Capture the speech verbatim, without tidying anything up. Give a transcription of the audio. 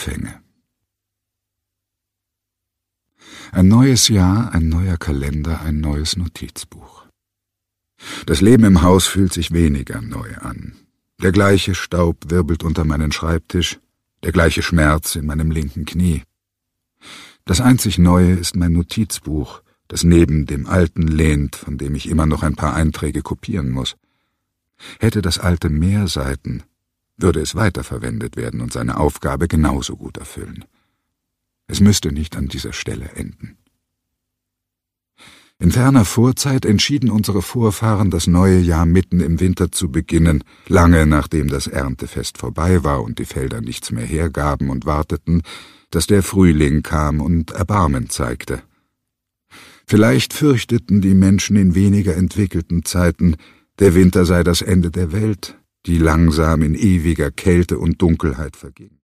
Anfänge. Ein neues Jahr, ein neuer Kalender, ein neues Notizbuch. Das Leben im Haus fühlt sich weniger neu an. Der gleiche Staub wirbelt unter meinen Schreibtisch, der gleiche Schmerz in meinem linken Knie. Das einzig Neue ist mein Notizbuch, das neben dem alten lehnt, von dem ich immer noch ein paar Einträge kopieren muss. Hätte das alte mehr Seiten, würde es weiterverwendet werden und seine Aufgabe genauso gut erfüllen. Es müsste nicht an dieser Stelle enden. In ferner Vorzeit entschieden unsere Vorfahren, das neue Jahr mitten im Winter zu beginnen, lange nachdem das Erntefest vorbei war und die Felder nichts mehr hergaben, und warteten, dass der Frühling kam und Erbarmen zeigte. Vielleicht fürchteten die Menschen in weniger entwickelten Zeiten, der Winter sei das Ende der Welt, die langsam in ewiger Kälte und Dunkelheit verging.